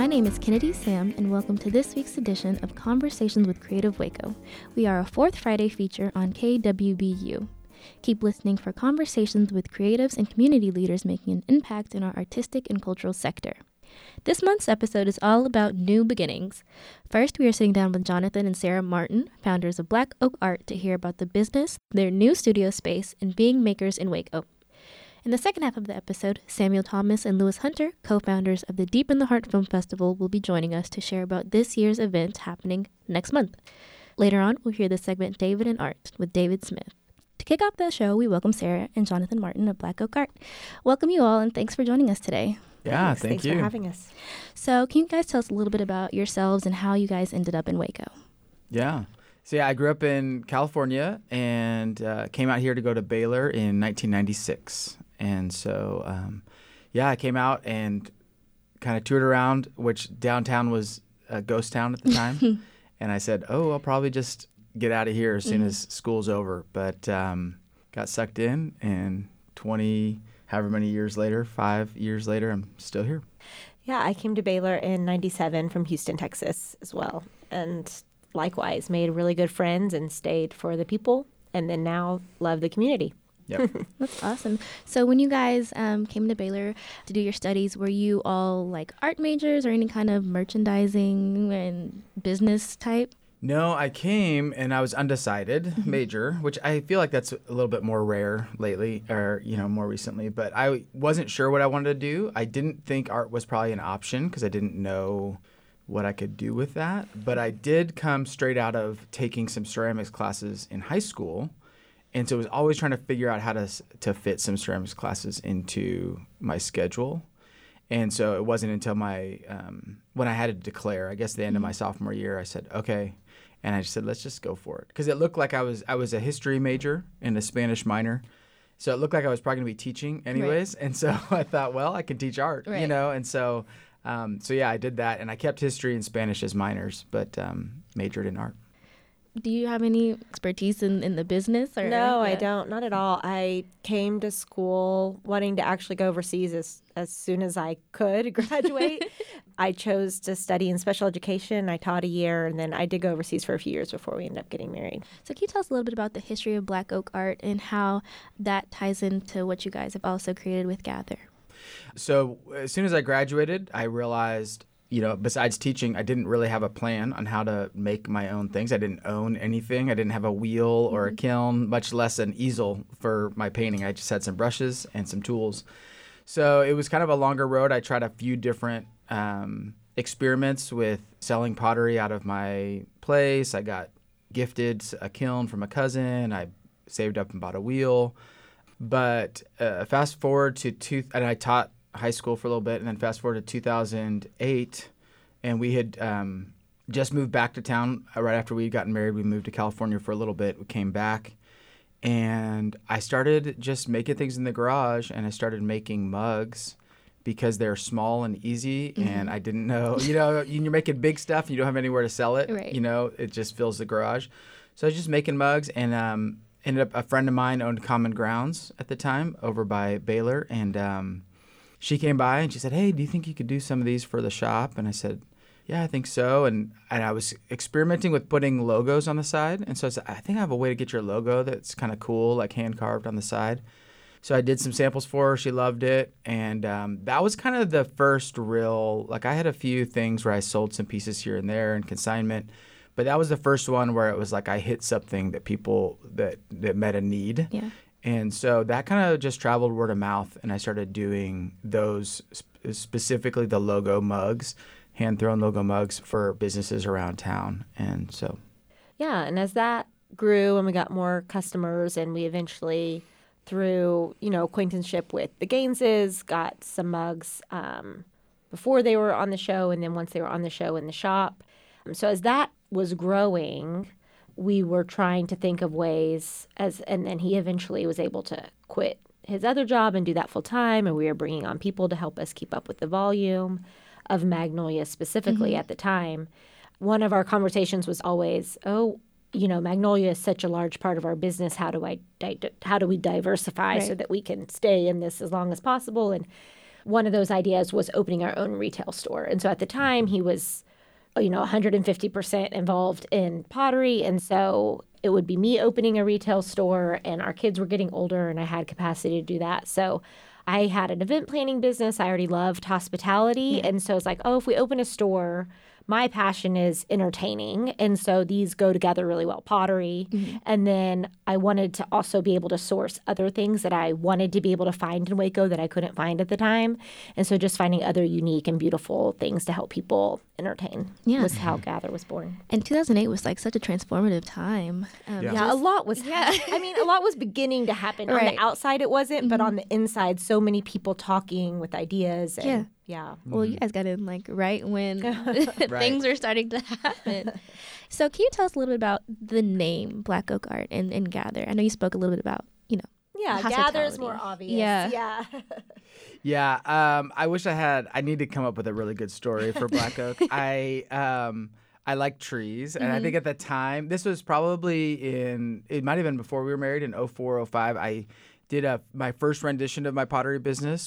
My name is Kennedy Sam, and welcome to this week's edition of Conversations with Creative Waco. We are a fourth Friday feature on KWBU. Keep listening for conversations with creatives and community leaders making an impact in our artistic and cultural sector. This month's episode is all about new beginnings. First, we are sitting down with Jonathan and Sarah Martin, founders of Black Oak Art, to hear about the business, their new studio space, and being makers in Waco. In the second half of the episode, Samuel Thomas and Lewis Hunter, co-founders of the Deep in the Heart Film Festival, will be joining us to share about this year's event happening next month. Later on, we'll hear the segment David and Art with David Smith. To kick off the show, we welcome Sarah and Jonathan Martin of Black Oak Art. Welcome you all, and thanks for joining us today. Yeah, thank you. Thanks for having us. So can you guys tell us a little bit about yourselves and how you guys ended up in Waco? Yeah. So I grew up in California and came out here to go to Baylor in 1996. And so, I came out and kind of toured around, which downtown was a ghost town at the time. And I said, I'll probably just get out of here as soon as school's over. But got sucked in, and however many years later, 5 years later, I'm still here. Yeah, I came to Baylor in 97 from Houston, Texas as well. And likewise, made really good friends and stayed for the people, and then now love the community. Yep. That's awesome. So when you guys came to Baylor to do your studies, were you all like art majors or any kind of merchandising and business type? No, I came and I was undecided major, which I feel like that's a little bit more rare lately or, more recently. But I wasn't sure what I wanted to do. I didn't think art was probably an option because I didn't know what I could do with that. But I did come straight out of taking some ceramics classes in high school. And so I was always trying to figure out how to fit some ceramics classes into my schedule. And so it wasn't until when I had to declare, I guess the end of my sophomore year, I said, okay. And I just said, let's just go for it. Because it looked like I was a history major and a Spanish minor. So it looked like I was probably going to be teaching anyways. Right. And so I thought, well, I can teach art, right. And so, I did that. And I kept history and Spanish as minors, but majored in art. Do you have any expertise in the business? Or? No, I don't. Not at all. I came to school wanting to actually go overseas as soon as I could graduate. I chose to study in special education. I taught a year, and then I did go overseas for a few years before we ended up getting married. So can you tell us a little bit about the history of Black Oak Art and how that ties into what you guys have also created with Gather? So as soon as I graduated, I realized besides teaching, I didn't really have a plan on how to make my own things. I didn't own anything. I didn't have a wheel or a kiln, much less an easel for my painting. I just had some brushes and some tools. So it was kind of a longer road. I tried a few different experiments with selling pottery out of my place. I got gifted a kiln from a cousin. I saved up and bought a wheel. But fast forward to and I taught high school for a little bit, and then fast forward to 2008, and we had just moved back to town right after we had gotten married. We moved to California for a little bit. We came back, and I started just making things in the garage, and I started making mugs because they're small and easy, and I didn't know, you're making big stuff, and you don't have anywhere to sell it. Right. It just fills the garage. So I was just making mugs, and ended up a friend of mine owned Common Grounds at the time over by Baylor, and she came by and she said, hey, do you think you could do some of these for the shop? And I said, yeah, I think so. And I was experimenting with putting logos on the side. And so I said, I think I have a way to get your logo that's kind of cool, like hand carved on the side. So I did some samples for her. She loved it. And that was kind of the first real, I had a few things where I sold some pieces here and there in consignment. But that was the first one where it was like I hit something that people that met a need. Yeah. And so that kind of just traveled word of mouth, and I started doing those, specifically the logo mugs, hand-thrown logo mugs for businesses around town. And so. Yeah, and as that grew and we got more customers, and we eventually, through, acquaintanceship with the Gaineses, got some mugs before they were on the show, and then once they were on the show in the shop. So as that was growing, we were trying to think of ways and then he eventually was able to quit his other job and do that full time. And we were bringing on people to help us keep up with the volume of Magnolia specifically at the time. One of our conversations was always, Magnolia is such a large part of our business. How do we diversify so that we can stay in this as long as possible? And one of those ideas was opening our own retail store. And so at the time, he was, 150% involved in pottery. And so it would be me opening a retail store, and our kids were getting older and I had capacity to do that. So I had an event planning business. I already loved hospitality. And so it's like, if we open a store, my passion is entertaining. And so these go together really well, pottery. And then I wanted to also be able to source other things that I wanted to be able to find in Waco that I couldn't find at the time. And so just finding other unique and beautiful things to help people entertain was how Gather was born. And 2008 was like such a transformative time. A lot was a lot was beginning to happen. On the outside it wasn't, but on the inside, so many people talking with ideas. And, Well, you guys got in like right when things were starting to happen. So can you tell us a little bit about the name Black Oak Art and Gather? I know you spoke a little bit about, Gather's more obvious. I wish I need to come up with a really good story for Black Oak. I like trees, and I think at the time, this was probably it might have been before we were married, in 04, 05, I did my first rendition of my pottery business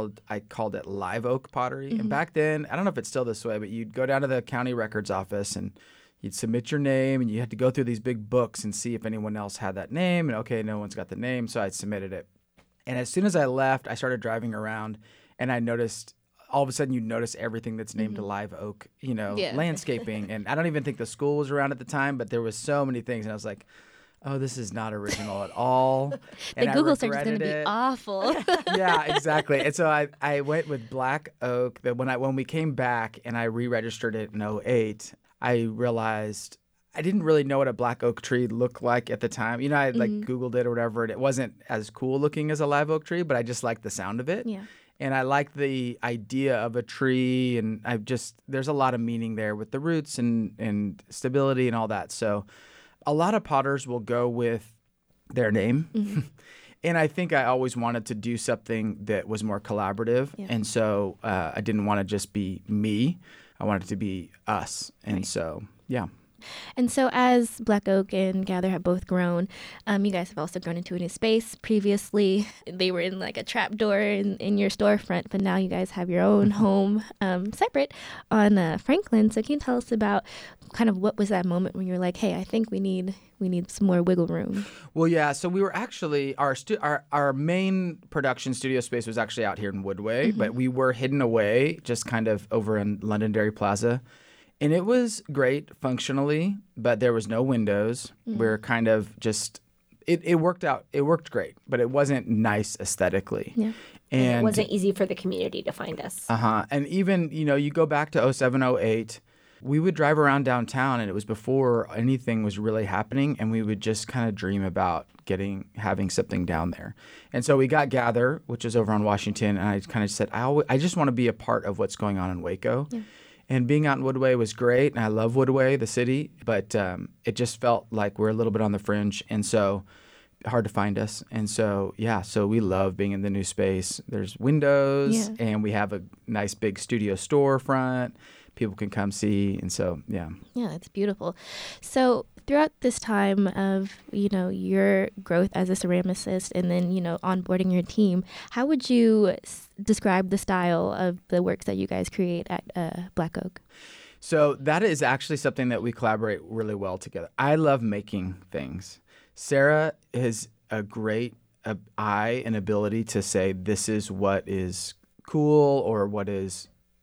I called it Live Oak Pottery. And back then, I don't know if it's still this way, but you'd go down to the county records office and you'd submit your name, and you had to go through these big books and see if anyone else had that name. And okay, no one's got the name, so I submitted it. And as soon as I left, I started driving around, and I noticed all of a sudden you notice everything that's named Live Oak, landscaping. And I don't even think the school was around at the time, but there was so many things. And I was like, oh, this is not original at all. The Google search is going to be awful. Yeah, exactly. And so I went with Black Oak. That when we came back and I re-registered it in 08, I realized I didn't really know what a black oak tree looked like at the time. I like Googled it or whatever, and it wasn't as cool looking as a live oak tree, but I just liked the sound of it. Yeah. And I like the idea of a tree, and there's a lot of meaning there with the roots and stability and all that. So a lot of potters will go with their name. And I think I always wanted to do something that was more collaborative. Yeah. And so I didn't want to just be me. I wanted it to be us. And so, yeah. And so as Black Oak and Gather have both grown, you guys have also grown into a new space. Previously, they were in like a trap door in your storefront, but now you guys have your own home separate on Franklin. So can you tell us about kind of what was that moment when you were like, hey, I think we need some more wiggle room? Well, yeah. So we were actually, our main production studio space was actually out here in Woodway, but we were hidden away just kind of over in Londonderry Plaza. And it was great functionally, but there was no windows. We're kind of just, it worked out. It worked great, but it wasn't nice aesthetically. Yeah. And it wasn't easy for the community to find us. And even, you go back to 07, 08, we would drive around downtown, and it was before anything was really happening, and we would just kind of dream about having something down there. And so we got Gather, which is over on Washington, and I kind of said, I just want to be a part of what's going on in Waco. Yeah. And being out in Woodway was great, and I love Woodway, the city, but it just felt like we're a little bit on the fringe, and so hard to find us. And so, so we love being in the new space. There's windows, and we have a nice big studio storefront. People can come see, and so, yeah. Yeah, it's beautiful. So throughout this time of, your growth as a ceramicist and then, onboarding your team, how would you describe the style of the works that you guys create at Black Oak? So that is actually something that we collaborate really well together. I love making things. Sarah has a great eye and ability to say this is what is cool or what is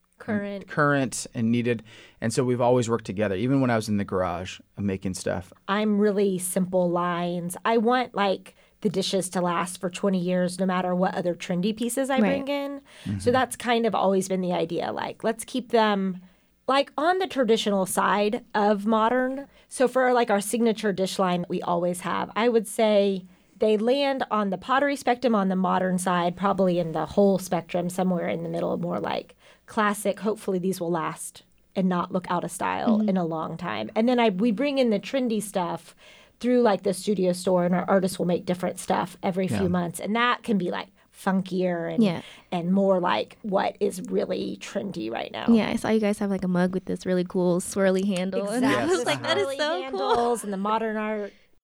current and needed. And so we've always worked together, even when I was in the garage making stuff. I'm really simple lines. I want the dishes to last for 20 years, no matter what other trendy pieces I bring in. So that's kind of always been the idea. Let's keep them on the traditional side of modern. So for our signature dish line we always have, I would say they land on the pottery spectrum on the modern side, probably in the whole spectrum, somewhere in the middle, more classic. Hopefully these will last and not look out of style in a long time. And then we bring in the trendy stuff through the studio store, and our artists will make different stuff every few months. And that can be funkier and more what is really trendy right now. Yeah, I saw you guys have a mug with this really cool swirly handle. Exactly. And I was that is so cool. And the modern art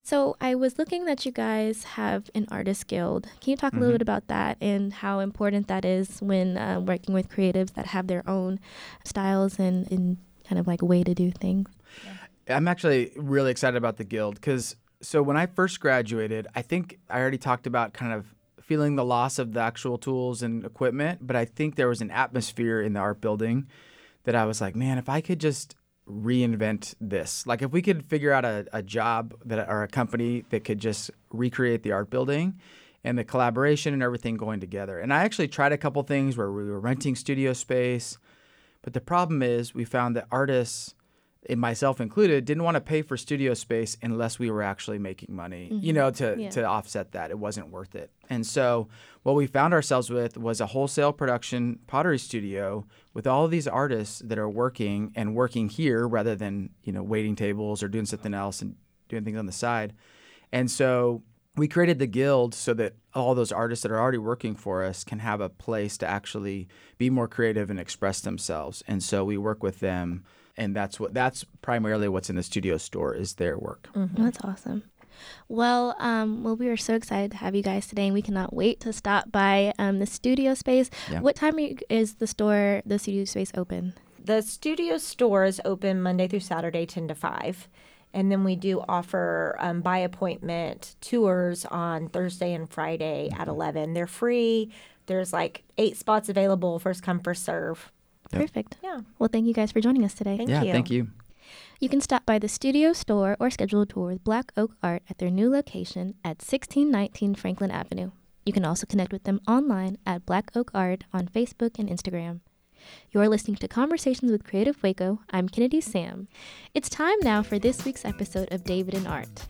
So I was looking that you guys have an artist guild. Can you talk a little bit about that and how important that is when working with creatives that have their own styles and kind of like way to do things? I'm actually really excited about the guild because so when I first graduated, I think I already talked about kind of feeling the loss of the actual tools and equipment, but I think there was an atmosphere in the art building that I was like, man, if I could just reinvent this, like if we could figure out a job that or a company that could just recreate the art building and the collaboration and everything going together. And I actually tried a couple things where we were renting studio space, but the problem is we found that artists, and myself included, didn't want to pay for studio space unless we were actually making money, to offset that. It wasn't worth it. And so what we found ourselves with was a wholesale production pottery studio with all of these artists that are working here rather than, waiting tables or doing something else and doing things on the side. And so we created the guild so that all those artists that are already working for us can have a place to actually be more creative and express themselves. And so we work with them. And that's primarily what's in the studio store is their work. Mm-hmm. That's awesome. Well, we are so excited to have you guys today, and we cannot wait to stop by the studio space. Yeah. What time is the studio space open? The studio store is open Monday through Saturday, 10 to 5. And then we do offer by appointment tours on Thursday and Friday at 11. They're free. There's like 8 spots available, first come, first serve. Perfect. Yeah. Well, thank you guys for joining us today. Thank you. Thank you. You can stop by the studio store or schedule a tour with Black Oak Art at their new location at 1619 Franklin Avenue. You can also connect with them online at Black Oak Art on Facebook and Instagram. You're listening to Conversations with Creative Waco. I'm Kennedy Sam. It's time now for this week's episode of David and Art.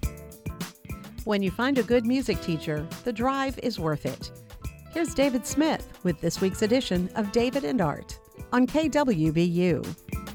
When you find a good music teacher, the drive is worth it. Here's David Smith with this week's edition of David and Art on KWBU.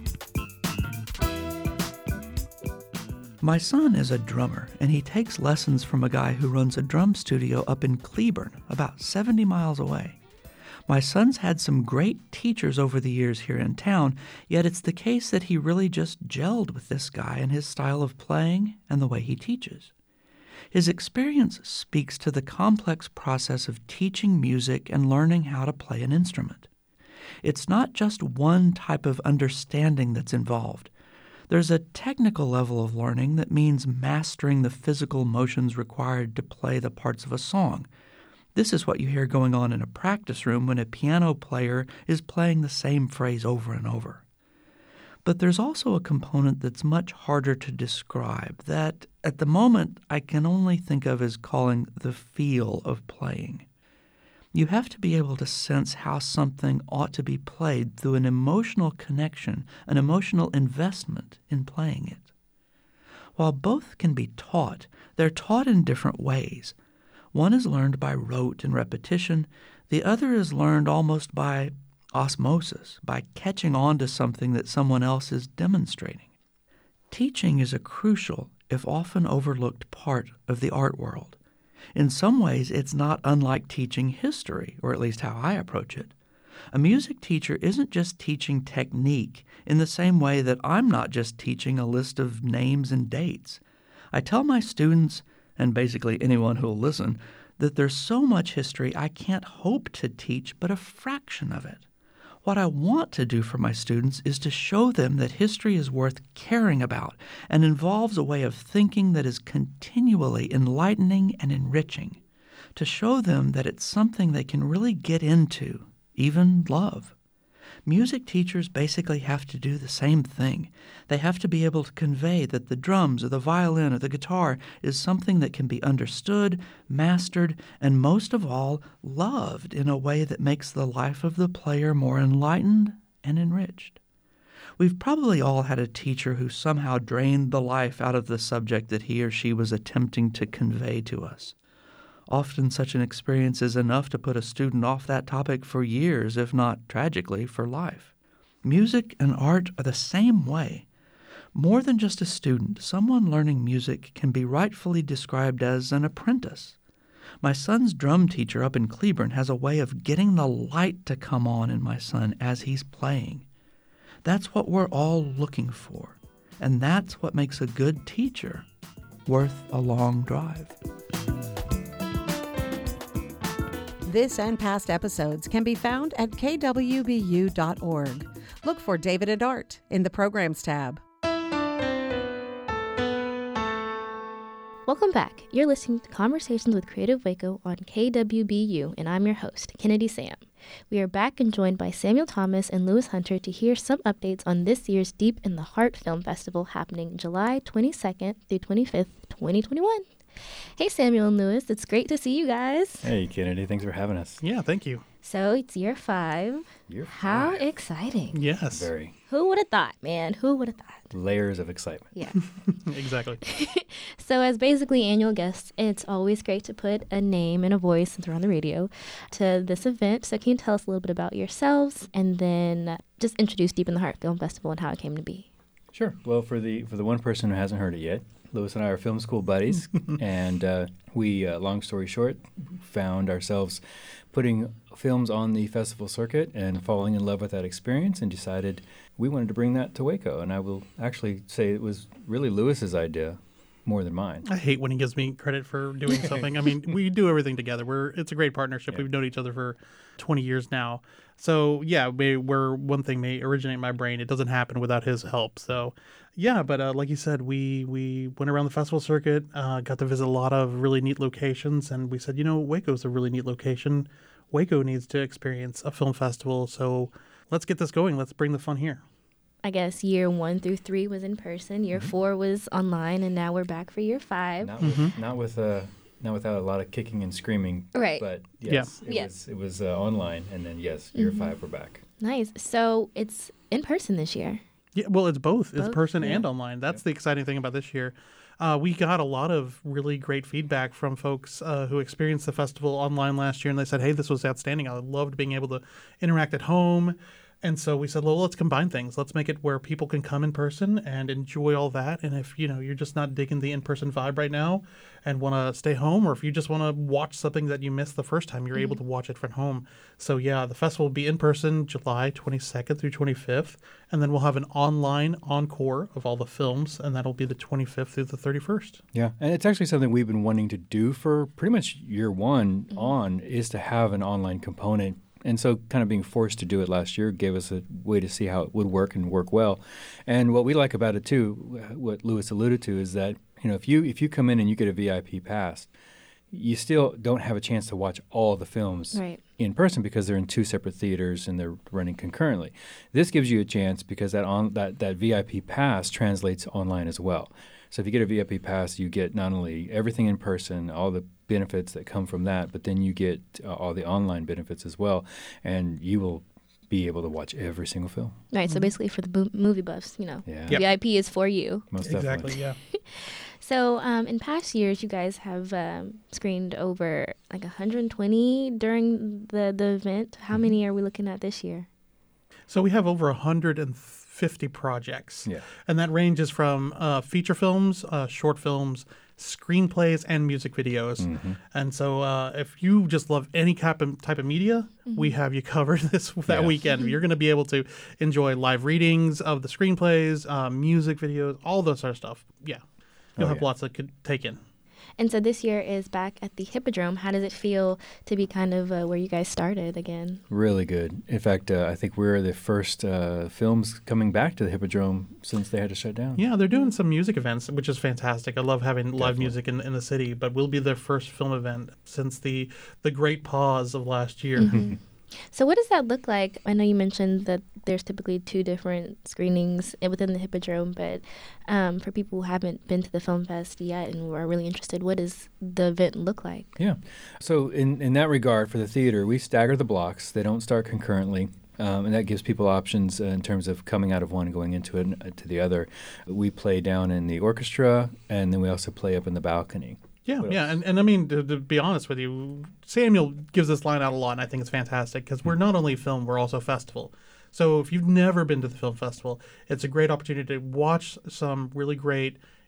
My son is a drummer, and he takes lessons from a guy who runs a drum studio up in Cleburne, about 70 miles away. My son's had some great teachers over the years here in town, yet it's the case that he really just gelled with this guy and his style of playing and the way he teaches. His experience speaks to the complex process of teaching music and learning how to play an instrument. It's not just one type of understanding that's involved. There's a technical level of learning that means mastering the physical motions required to play the parts of a song. This is what you hear going on in a practice room when a piano player is playing the same phrase over and over. But there's also a component that's much harder to describe that, at the moment, I can only think of as calling the feel of playing. You have to be able to sense how something ought to be played through an emotional connection, an emotional investment in playing it. While both can be taught, they're taught in different ways. One is learned by rote and repetition. The other is learned almost by osmosis, by catching on to something that someone else is demonstrating. Teaching is a crucial, if often overlooked, part of the art world. In some ways, it's not unlike teaching history, or at least how I approach it. A music teacher isn't just teaching technique in the same way that I'm not just teaching a list of names and dates. I tell my students, and basically anyone who will listen, that there's so much history I can't hope to teach but a fraction of it. What I want to do for my students is to show them that history is worth caring about and involves a way of thinking that is continually enlightening and enriching, to show them that it's something they can really get into, even love. Music teachers basically have to do the same thing. They have to be able to convey that the drums or the violin or the guitar is something that can be understood, mastered, and most of all, loved in a way that makes the life of the player more enlightened and enriched. We've probably all had a teacher who somehow drained the life out of the subject that he or she was attempting to convey to us. Often such an experience is enough to put a student off that topic for years, if not, tragically, for life. Music and art are the same way. More than just a student, someone learning music can be rightfully described as an apprentice. My son's drum teacher up in Cleburne has a way of getting the light to come on in my son as he's playing. That's what we're all looking for, and that's what makes a good teacher worth a long drive. This and past episodes can be found at kwbu.org. Look for David and Art in the Programs tab. Welcome back. You're listening to Conversations with Creative Waco on KWBU, and I'm your host, Kennedy Sam. We are back and joined by Samuel Thomas and Lewis Hunter to hear some updates on this year's Deep in the Heart Film Festival happening July 22nd through 25th, 2021. Hey, Samuel and Lewis, it's great to see you guys. Hey, Kennedy, thanks for having us. Yeah, thank you. So it's year 5. Year How 5. exciting. Yes. Very Who would have thought, man? Who would have thought? layers of excitement. Yeah. Exactly. So as basically annual guests, it's always great to put a name and a voice, since we're on the radio, to this event. So can you tell us a little bit about yourselves and then just introduce Deep in the Heart Film Festival and how it came to be? Sure. Well, for the one person who hasn't heard it yet, Lewis and I are film school buddies, and we, long story short, found ourselves putting films on the festival circuit and falling in love with that experience and decided we wanted to bring that to Waco. And I will actually say it was really Lewis's idea more than mine. I hate when he gives me credit for doing something. I mean, we do everything together. It's a great partnership. Yeah. We've known each other for 20 years now. So, yeah, where one thing may originate in my brain, it doesn't happen without his help. So, yeah, but like you said, we went around the festival circuit, got to visit a lot of really neat locations, and we said, Waco's a really neat location. Waco needs to experience a film festival, so let's get this going. Let's bring the fun here. I guess year 1 through 3 was in person, year 4 was online, and now we're back for year 5. Not without a lot of kicking and screaming. Right. But yes, Yeah. it was online, and then yes, year 5 we're back. Nice. So it's in person this year. Yeah, well, it's both. It's Both, person yeah. and online. That's the exciting thing about this year. We got a lot of really great feedback from folks who experienced the festival online last year, and they said, hey, this was outstanding. I loved being able to interact at home. And so we said, well, let's combine things. Let's make it where people can come in person and enjoy all that. And if, you're just not digging the in-person vibe right now and want to stay home, or if you just want to watch something that you missed the first time, you're able to watch it from home. So, yeah, the festival will be in person July 22nd through 25th. And then we'll have an online encore of all the films, and that'll be the 25th through the 31st. Yeah, and it's actually something we've been wanting to do for pretty much year 1 on, is to have an online component. And so kind of being forced to do it last year gave us a way to see how it would work and work well. And what we like about it, too, what Lewis alluded to, is that, if you come in and you get a VIP pass, you still don't have a chance to watch all the films in person because they're in 2 separate theaters and they're running concurrently. This gives you a chance because that VIP pass translates online as well. So if you get a VIP pass, you get not only everything in person, all the benefits that come from that, but then you get all the online benefits as well, and you will be able to watch every single film. Right, so basically for the movie buffs, Yeah. Yep. VIP is for you. Most Exactly, definitely. yeah. So in past years, you guys have screened over like 120 during the event. How many are we looking at this year? So we have over 150 projects. Yeah. And that ranges from feature films, short films, screenplays, and music videos. And so if you just love any type of media, we have you covered that weekend. You're going to be able to enjoy live readings of the screenplays, music videos, all those sort of stuff. Yeah. You'll have lots that could take in. And so this year is back at the Hippodrome. How does it feel to be kind of where you guys started again? Really good. In fact, I think we're the first films coming back to the Hippodrome since they had to shut down. Yeah, they're doing some music events, which is fantastic. I love having live music in the city, but we'll be their first film event since the great pause of last year. So what does that look like? I know you mentioned that there's typically 2 different screenings within the Hippodrome, but for people who haven't been to the Film Fest yet and are really interested, what does the event look like? Yeah. So in that regard, for the theater, we stagger the blocks. They don't start concurrently. And that gives people options in terms of coming out of one and going into it to the other. We play down in the orchestra, and then we also play up in the balcony. Yeah, and I mean, to be honest with you, Samuel gives this line out a lot, and I think it's fantastic because we're not only film, we're also festival. So if you've never been to the film festival, it's a great opportunity to watch some really great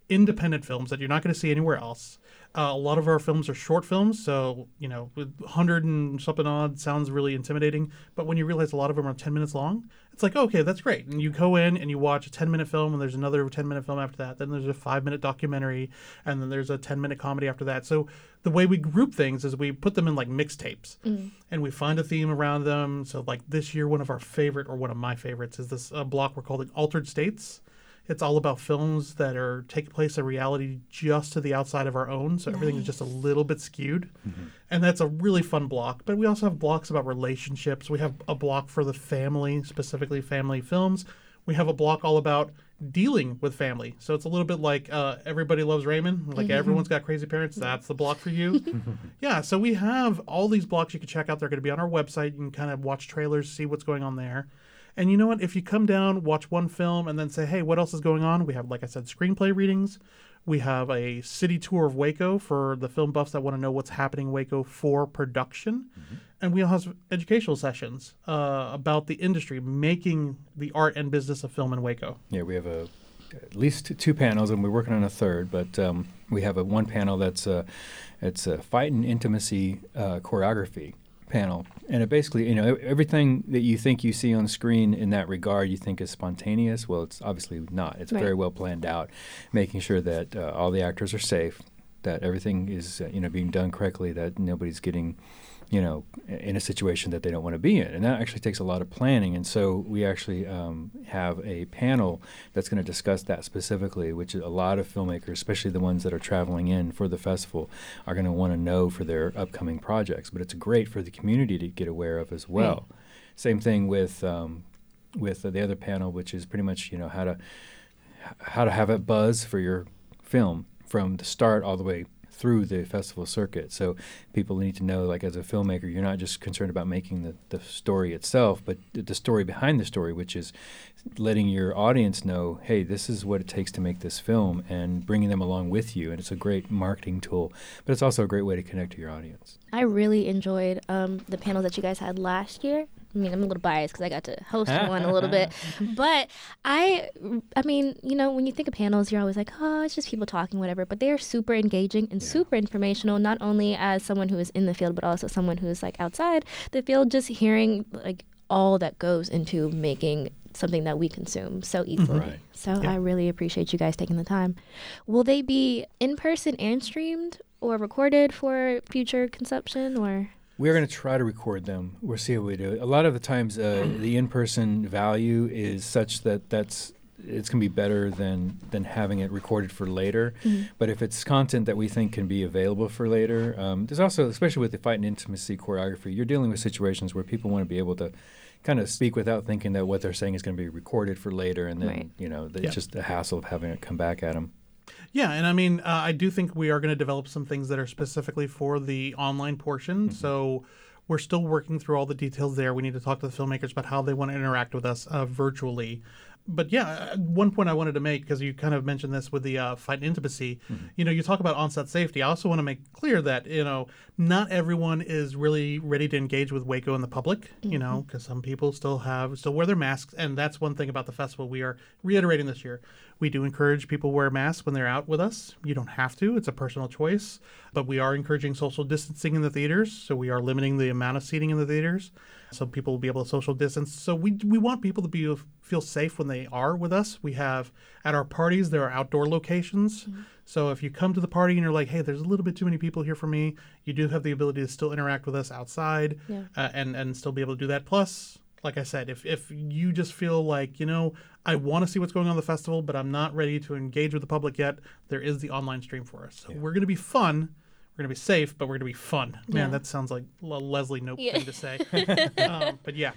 independent films that you're not going to see anywhere else. A lot of our films are short films, so, with 100 and something odd sounds really intimidating. But when you realize a lot of them are 10 minutes long, it's like, okay, that's great. And you go in and you watch a 10-minute film, and there's another 10-minute film after that. Then there's a 5-minute documentary, and then there's a 10-minute comedy after that. So the way we group things is we put them in like mixtapes, and we find a theme around them. So like this year, one of my favorites is this block we're calling Altered States. It's all about films that take place in reality just to the outside of our own. So everything is just a little bit skewed. And that's a really fun block. But we also have blocks about relationships. We have a block for the family, specifically family films. We have a block all about dealing with family. So it's a little bit like Everybody Loves Raymond. Like everyone's got crazy parents. That's the block for you. Yeah, so we have all these blocks you can check out. They're going to be on our website. You can kind of watch trailers, see what's going on there. And you know what? If you come down, watch one film, and then say, hey, what else is going on? We have, like I said, screenplay readings. We have a city tour of Waco for the film buffs that want to know what's happening in Waco for production. And we also have educational sessions about the industry, making the art and business of film in Waco. Yeah, we have at least 2 panels, and we're working on a third. But we have one panel that's it's a fight and intimacy choreography panel, and it basically, everything that you think you see on screen in that regard you think is spontaneous. Well, it's obviously not. It's very well planned out, making sure that all the actors are safe, that everything is being done correctly, that nobody's getting in a situation that they don't want to be in. And that actually takes a lot of planning. And so we actually have a panel that's going to discuss that specifically, which a lot of filmmakers, especially the ones that are traveling in for the festival, are going to want to know for their upcoming projects. But it's great for the community to get aware of as well. Same thing with the other panel, which is pretty much, how to have a buzz for your film from the start all the way through the festival circuit. So people need to know, like, as a filmmaker, you're not just concerned about making the story itself, but the story behind the story, which is letting your audience know, hey, this is what it takes to make this film, and bringing them along with you. And it's a great marketing tool, but it's also a great way to connect to your audience. I really enjoyed the panels that you guys had last year. I mean, I'm a little biased because I got to host one a little bit. But I mean, when you think of panels, you're always like, oh, it's just people talking, whatever. But they are super engaging and super informational, not only as someone who is in the field, but also someone who is like outside the field, just hearing like all that goes into making something that we consume so easily. Right. So I really appreciate you guys taking the time. Will they be in person and streamed or recorded for future consumption, or? We're going to try to record them. We'll see how we do it. A lot of the times, the in-person value is such that it's going to be better than having it recorded for later. But if it's content that we think can be available for later, there's also, especially with the fight and intimacy choreography, you're dealing with situations where people want to be able to kind of speak without thinking that what they're saying is going to be recorded for later, and then it's just the hassle of having it come back at them. Yeah, and I mean, I do think we are going to develop some things that are specifically for the online portion. So we're still working through all the details there. We need to talk to the filmmakers about how they want to interact with us virtually. But yeah, one point I wanted to make, because you kind of mentioned this with the fight and intimacy, you talk about on-set safety. I also want to make clear that, not everyone is really ready to engage with Waco in the public, because some people still wear their masks. And that's one thing about the festival we are reiterating this year. We do encourage people to wear masks when they're out with us. You don't have to. It's a personal choice. But we are encouraging social distancing in the theaters. So we are limiting the amount of seating in the theaters, so people will be able to social distance. So we want people to feel safe when they are with us. We have, at our parties, there are outdoor locations. So if you come to the party and you're like, hey, there's a little bit too many people here for me, you do have the ability to still interact with us outside and still be able to do that. Plus, like I said, if you just feel like, I want to see what's going on in the festival, but I'm not ready to engage with the public yet, there is the online stream for us. So we're going to be fun. We're going to be safe, but we're going to be fun. Man, that sounds like a Leslie Knope thing to say. But yeah.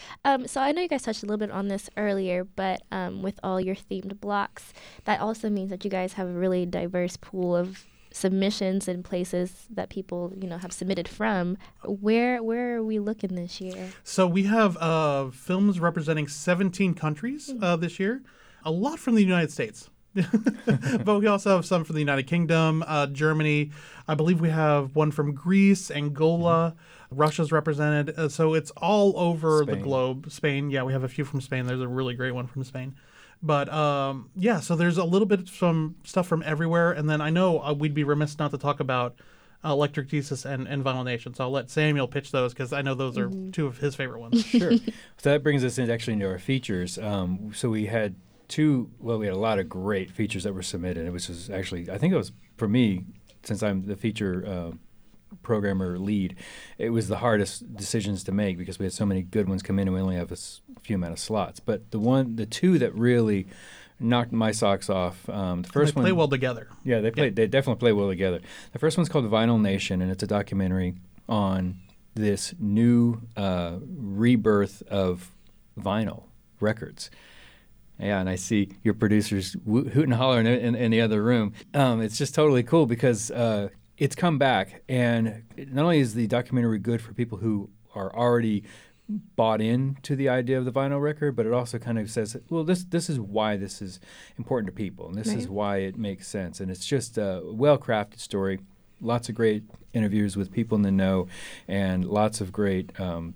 So I know you guys touched a little bit on this earlier, but with all your themed blocks, that also means that you guys have a really diverse pool of submissions and places that people, have submitted from. Where are we looking this year? So we have films representing 17 countries this year, a lot from the United States. But we also have some from the United Kingdom, Germany. I believe we have one from Greece, Angola. Russia's represented. So it's all over the globe. Spain, yeah, we have a few from Spain. There's a really great one from Spain. But so there's a little bit from stuff from everywhere. And then I know we'd be remiss not to talk about Electric Jesus and Vinyl Nation. So I'll let Samuel pitch those because I know those are two of his favorite ones. Sure. So that brings us into our features. So we had we had a lot of great features that were submitted. It was actually, I think it was, for me, since I'm the feature programmer lead, it was the hardest decisions to make because we had so many good ones come in and we only have a few amount of slots. But the two that really knocked my socks off. The first one, they play well together. Yeah, they definitely play well together. The first one's called Vinyl Nation, and it's a documentary on this new rebirth of vinyl records. Yeah, and I see your producers hoot and holler in the other room. It's just totally cool because it's come back, and not only is the documentary good for people who are already bought into the idea of the vinyl record, but it also kind of says, well, this is why this is important to people, and this is why it makes sense. And it's just a well-crafted story, lots of great interviews with people in the know, and lots of great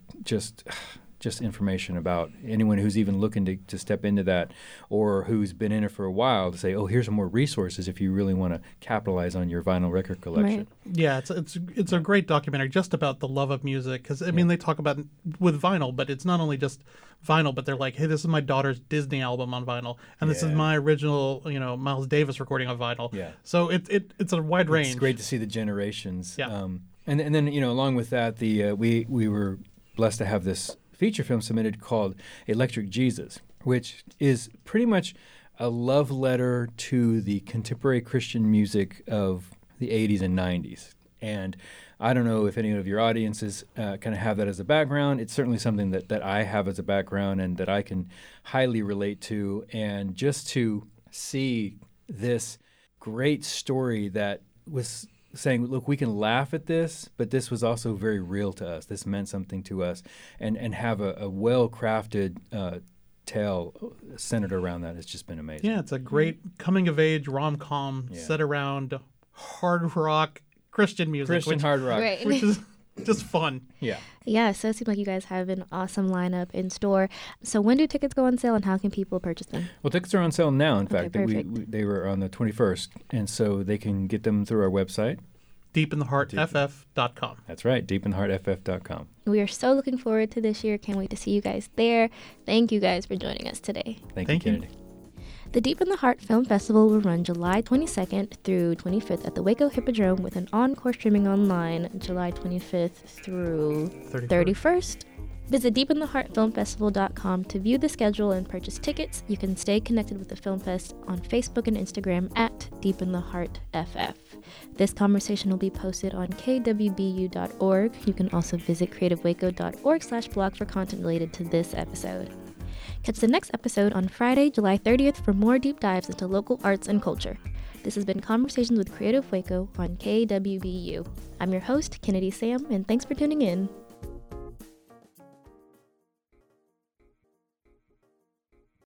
just information about anyone who's even looking to step into that or who's been in it for a while to say, oh, here's some more resources if you really want to capitalize on your vinyl record collection. Right. Yeah, it's a great documentary just about the love of music because, I mean, they talk about with vinyl, but it's not only just vinyl, but they're like, hey, this is my daughter's Disney album on vinyl, and this is my original, Miles Davis recording on vinyl. Yeah. So it's a wide range. It's great to see the generations. Yeah. And then, along with that, we were blessed to have this feature film submitted called Electric Jesus, which is pretty much a love letter to the contemporary Christian music of the 80s and 90s. And I don't know if any of your audiences kind of have that as a background. It's certainly something that I have as a background and that I can highly relate to. And just to see this great story that was saying, look, we can laugh at this, but this was also very real to us. This meant something to us, and have a well-crafted tale centered around that. It's just been amazing. Yeah, it's a great coming-of-age rom-com set around hard rock Christian music. Hard rock. Right. Which is just fun. Yeah. Yeah, so it seems like you guys have an awesome lineup in store. So when do tickets go on sale and how can people purchase them? Well, tickets are on sale now, in fact. Perfect. They were on the 21st, and so they can get them through our website. deepintheheartff.com. That's right, deepintheheartff.com. We are so looking forward to this year. Can't wait to see you guys there. Thank you guys for joining us today. Thank you, Kennedy. The Deep in the Heart Film Festival will run July 22nd through 25th at the Waco Hippodrome with an encore streaming online July 25th through 31st. Visit deepintheheartfilmfestival.com to view the schedule and purchase tickets. You can stay connected with the Film Fest on Facebook and Instagram at deepintheheartff. This conversation will be posted on kwbu.org. You can also visit creativewaco.org/blog for content related to this episode. Catch the next episode on Friday, July 30th for more deep dives into local arts and culture. This has been Conversations with Creative Waco on KWBU. I'm your host, Kennedy Sam, and thanks for tuning in.